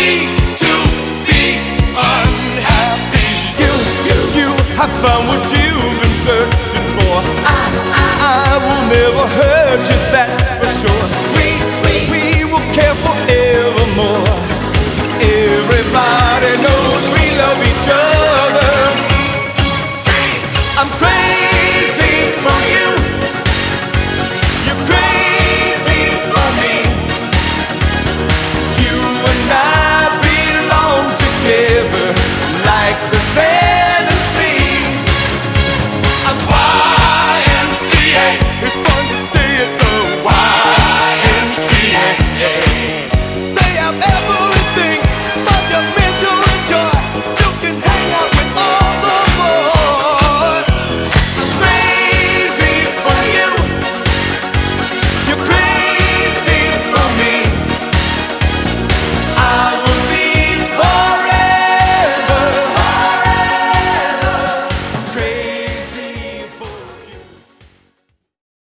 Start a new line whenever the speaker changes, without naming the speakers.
need to be unhappy.
You have found what you've been searching for. I will never hurt you that